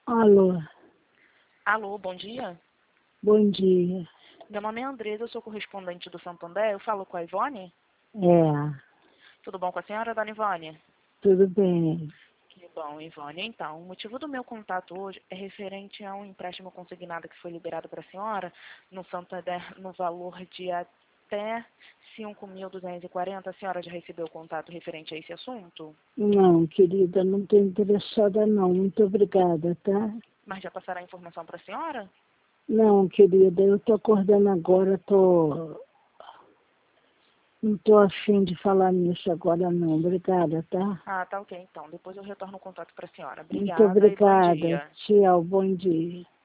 Alô, Alô, bom dia. bom dia. Meu nome é Andresa, eu sou correspondente do Santander. Eu falo com a Ivone? É, Tudo bom com a senhora, dona Ivone? tudo bem. Que bom, Ivone. Então, o motivo do meu contato hoje é referente a um empréstimo consignado que foi liberado para a senhora no Santander no valor de até 5.240. A senhora já recebeu o contato referente a esse assunto? Não, querida, não estou interessada não. Muito obrigada, tá? Mas já passará a informação para a senhora? Não, querida, eu estou acordando agora, não estou afim de falar nisso agora não. Obrigada, tá? Ah, tá ok, então. Depois eu retorno o contato para a senhora. Muito Obrigada e bom obrigada. dia. Tchau, bom dia.